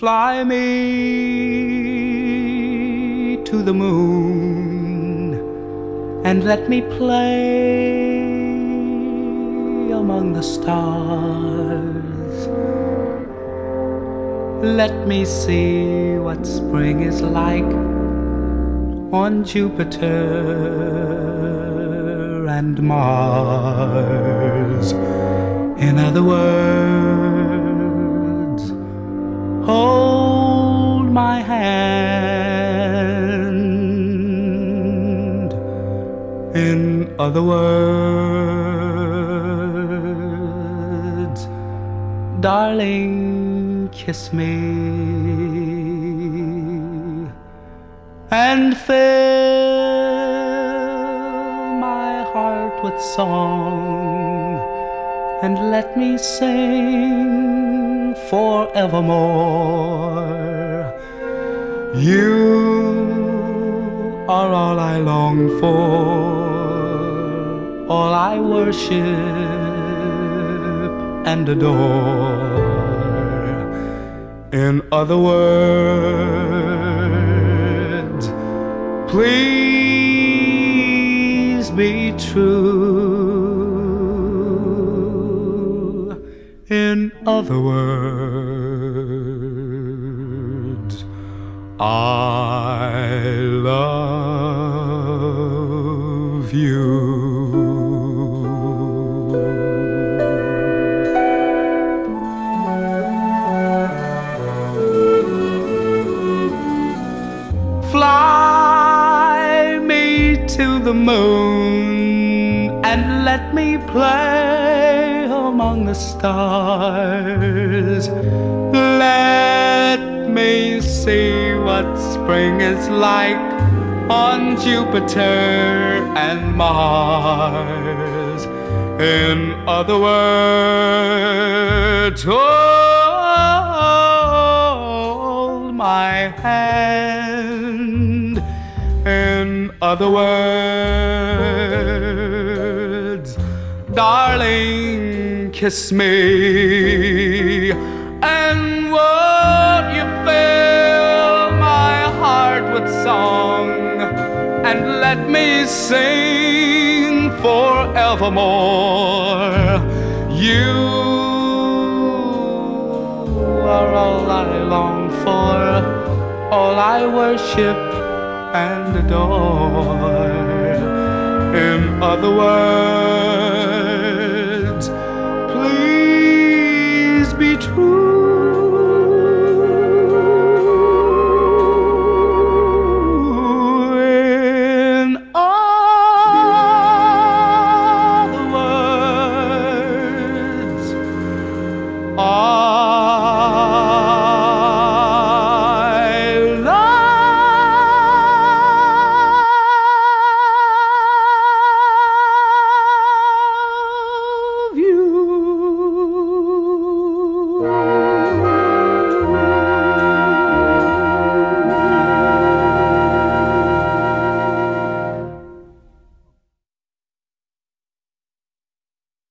Fly me to the moon and let me play among the stars. Let me see what spring is like on Jupiter and Mars. In other words, hold my hand. In other words, darling, kiss me and fill my heart with song, and let me sing forevermore. You are all I long for, all I worship and adore. In other words, please be true. In other words, I love you. Fly me to the moon and let me play among the stars. Let me see what spring is like on Jupiter and Mars. In other words, hold my hand. In other words, darling, kiss me, and won't you fill my heart with song, and let me sing forevermore. You are all I long for, all I worship and adore. In other words,